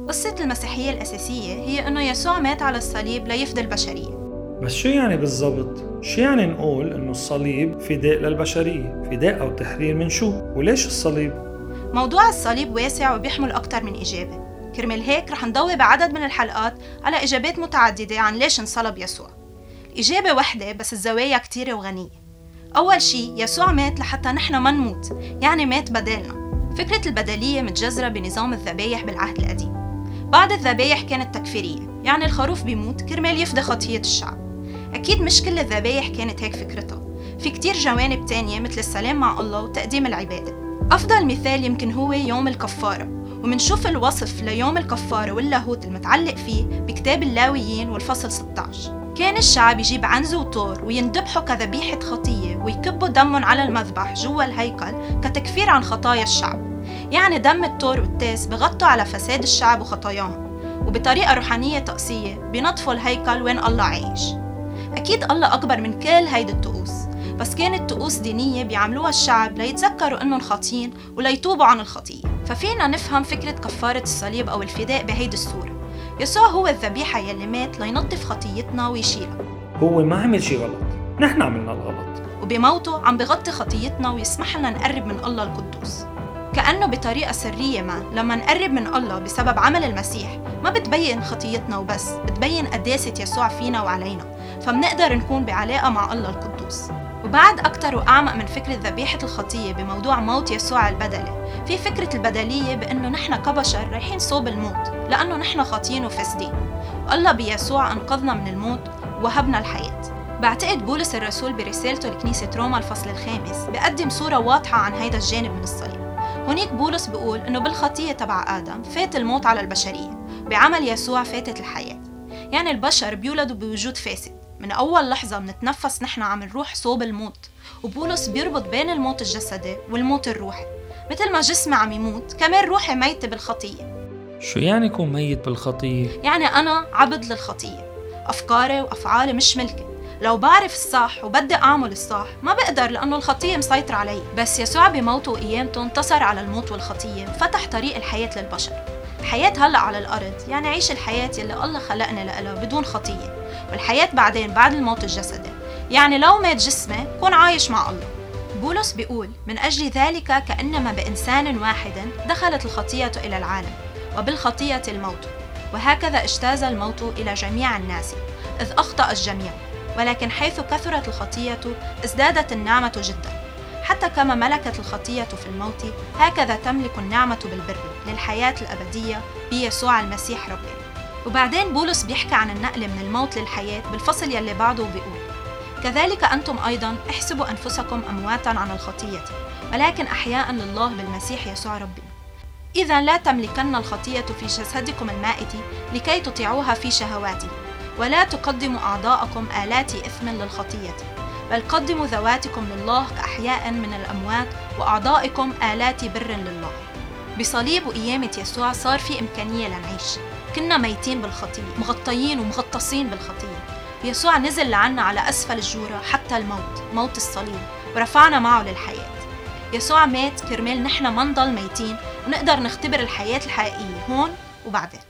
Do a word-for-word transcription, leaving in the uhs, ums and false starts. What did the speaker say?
قصة المسيحية الأساسية هي أنه يسوع مات على الصليب ليفدي البشرية. بس شو يعني بالضبط؟ شو يعني نقول أنه الصليب فداء للبشرية؟ فداء أو تحرير من شو؟ وليش الصليب؟ موضوع الصليب واسع وبيحمل أكتر من إجابة، كرمال هيك رح نضوي بعدد من الحلقات على إجابات متعددة عن ليش انصلب يسوع. الإجابة واحدة بس الزوايا كتيرة وغنية. أول شي يسوع مات لحتى نحن ما نموت، يعني مات بدالنا. فكرة البدلية متجذرة بنظام الذبايح بالعهد القديم. بعض الذبايح كانت تكفيرية، يعني الخروف بيموت كرمال يفدي خطية الشعب. أكيد مش كل الذبايح كانت هيك فكرتها، في كتير جوانب تانية مثل السلام مع الله وتقديم العبادة. أفضل مثال يمكن هو يوم الكفارة، ومنشوف الوصف ليوم الكفارة واللاهوت المتعلق فيه بكتاب اللاويين والفصل ستة عشر. كان الشعب يجيب عنز وطور ويندبحوا كذبيحة خطية ويكبوا دمهم على المذبح جوا الهيكل كتكفير عن خطايا الشعب. يعني دم الطور والتاس بغطوا على فساد الشعب وخطاياهم، وبطريقة روحانية طقسية بينظفوا الهيكل وين الله عايش. أكيد الله أكبر من كل هيدي الطقوس، بس كانت طقوس دينية بيعملوها الشعب ليتذكروا إنهم خاطئين وليتوبوا عن الخطية. ففينا نفهم فكرة كفارة الصليب أو الفداء بهيدي الصورة. يسوع هو الذبيحة يلي مات لينظف خطيتنا ويشيلها. هو ما عمل شي غلط، نحن عملنا الغلط، وبموته عم بغطي خطيتنا ويسمح لنا نقرب من الله القدوس. كأنه بطريقة سرية ما لما نقرب من الله بسبب عمل المسيح ما بتبين خطيتنا وبس، بتبين قداسة يسوع فينا وعلينا، فمنقدر نكون بعلاقة مع الله القدوس. وبعد أكتر وأعمق من فكرة ذبيحة الخطية بموضوع موت يسوع البدلي، في فكرة البدلية بأنه نحن كبشر رايحين صوب الموت لأنه نحن خاطئين وفاسدين، والله بيسوع أنقذنا من الموت ووهبنا الحياة. بعتقد بولس الرسول برسالته لكنيسة روما الفصل الخامس بيقدم صورة واضحة عن هيدا الجانب من الصليب. هونيك بولس بيقول إنه بالخطية تبع آدم فات الموت على البشرية، بعمل يسوع فاتت الحياة. يعني البشر بيولدوا بوجود فاسد، من أول لحظة منتنفس نحن عم نروح صوب الموت. وبولس بيربط بين الموت الجسدي والموت الروحي، مثل ما جسمي عم يموت كمان روحي ميتة بالخطية. شو يعني يكون ميت بالخطية؟ يعني أنا عبد للخطية، أفكاري وأفعالي مش ملكي. لو بعرف الصح وبدي أعمل الصح ما بقدر لأنه الخطية مسيطرة علي. بس يسوع بموته وقيامته انتصر على الموت والخطية وفتح طريق الحياة للبشر. الحياة هلأ على الأرض يعني عيش الحياة يلي الله خلقنا لها بدون خطية، والحياة بعدين بعد الموت الجسدي يعني لو مات جسمي كون عايش مع الله. بولس بيقول من أجل ذلك كأنما بإنسان واحد دخلت الخطية إلى العالم وبالخطية الموت، وهكذا اجتاز الموت إلى جميع الناس إذ أخطأ الجميع، ولكن حيث كثرت الخطية ازدادت النعمة جدا. حتى كما ملكت الخطية في الموت هكذا تملك النعمة بالبر للحياة الأبدية بيسوع المسيح ربنا. وبعدين بولس بيحكي عن النقل من الموت للحياة بالفصل يلي بعده بيقول كذلك أنتم أيضا احسبوا أنفسكم أمواتا عن الخطية ولكن أحياء لله بالمسيح يسوع ربنا. إذا لا تملكن الخطية في جسدكم المائت لكي تطيعوها في شهواته، ولا تقدموا أعضاءكم آلات إثم للخطية، بل قدموا ذواتكم لله كأحياء من الأموات وأعضائكم آلات بر لله. بصليب وقيامة يسوع صار في إمكانية لنعيش. كنا ميتين بالخطية، مغطيين ومغطسين بالخطية. يسوع نزل لعنا على أسفل الجورة حتى الموت، موت الصليب، ورفعنا معه للحياة. يسوع مات كرمال نحن ما نضل ميتين ونقدر نختبر الحياة الحقيقية هون وبعدين.